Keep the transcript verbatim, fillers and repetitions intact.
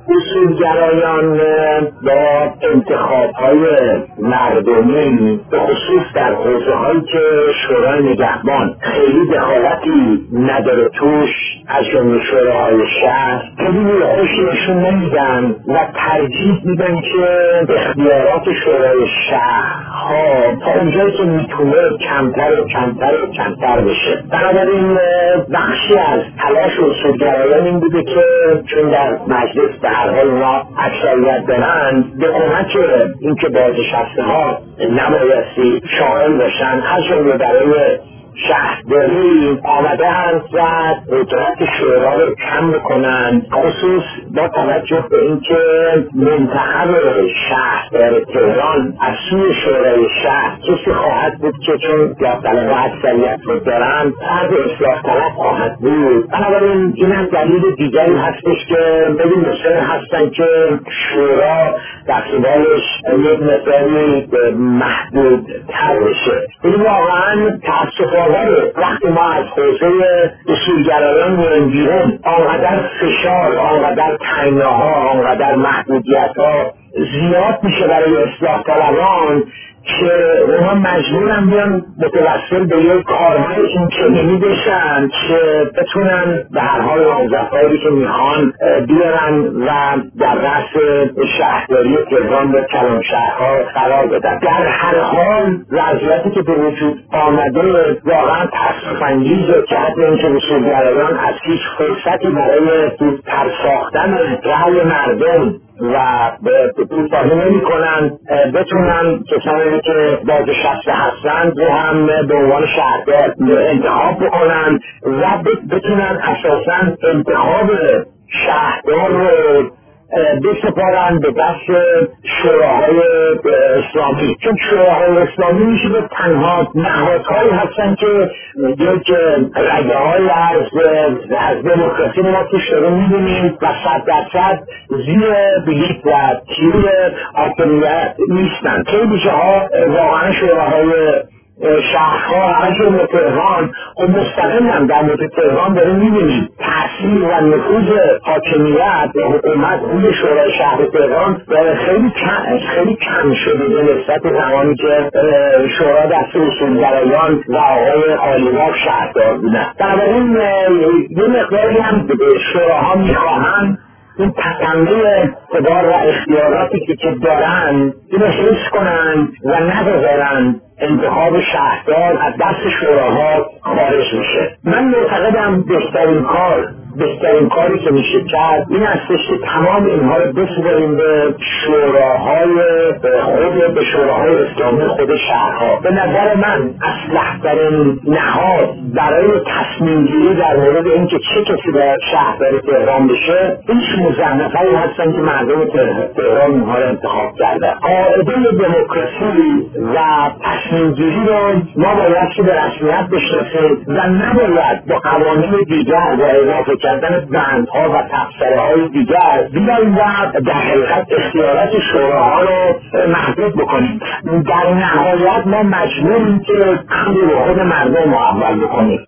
اصولگرایان با انتخاب‌های مردمی به خصوص در حوزه‌هایی که شورای نگهبان خیلی دخالتی نداره توش، از جمله شوراهای شهر، خیلی خوشی نشون نمیدن و ترجیح میدن که اختیارات شورای شهرها تا اونجایی که میتونه کمتر و کمتر و کمتر بشه. بنابراین بخشی از تلاش اصولگرایان این بوده که چون در مجلس به هر حال اونا اکثریت دارن، به کمک این که بازنشسته ها نبایستی شامل باشن، از جمله برای شهرداری آمده هست و قدرت شورا رو کم بکنن، خصوص با توجه به اینکه منتخب شهردار تهران از سوی شورای شهر کسی خواهد بود که چون داوطلب اکثریت رو دارن فرد اصلاح طلب خواهد بود. بنابراین این هم دلیل دیگری هستش که ببین مصر هستن که شورا دستورالش یک مقداری محدود تر بشه. این واقعا تأسف وقتی ما از حوزه اصولگرایان میریم بیرون، آنقدر فشار، آنقدر تنگناها، آنقدر محدودیت‌ها زیاد میشه برای اصلاح طلبان که اونا مجبورن بیان متوسل به یک کارهای اینچنینی بشن که بتونن به هر حال وظایفی که میخوان بیارن و در رأس شهرداری تهران به کلانشهرها قرار بدن. در هر حال وضعیتی که به وجود آمده واقعا تأسف‌انگیزه که حتی اینکه اصولگرایان از هیچ فرصتی برای زودتر ساختن رأی مردم و پوتاهی نمی کنن بتونن کسانی که بازنشسته هستند رو هم به عنوان شهردار انتخاب بکنن و بتونن اساساً انتخاب شهردار رو بسپارن به دست شوراهای اسلامی، چون شوراهای اسلامی میشه به تنها نهادهایی هستن که یک رگه های از از دموکراسی ما توش رو میبینیم و صد درصد زیر بلیت و تیر حاکمیت نیستن. خیلی جاها واقعا شوراهای شهرها از جمله تهران و مستقلا در مورد تهران داره میبینیم تأثیر و نفوذ حاکمیت و حکومت روی شورای شهر تهران خیلی کم خیلی کم شده به نسبت زمانی که شورا دست اصولگرایان و آقای عالی‌ماه شهردار بودن. بنابراین یه مقداری هم شوراها میخواهن این تکمیل اقتدار و اختیاراتی که که دارن اینو حفظ کنن و نگذارن انتخاب شهردار از دست شوراها خارج میشه. من معتقدم بهترین کار بهترین کاری که میشه کرد این هستش که تمام اینها رو بسپاریم به شوراهای خود به شوراهای اسلامی خود شهرها. به نظر من اصلح‌ترین نهاد برای تصمیم گیری در مورد اینکه چه کسی باید شهردار تهران بشه هیچ مزخرفی هستن که مردم تهران اینها رو انتخاب کردن. قاعده دموکراسی و تصمیم گیری رو ما باید که به رسمیت بشناسیم و نباید با قوانین دیگر و اضافه کردن بندها و تفسیره های دیگر بیاییم و در حقیقت اختیارات شوراها رو محدود بکنیم. در نهایت ما مجبوریم که امر به خود مردم رو اول بکنیم.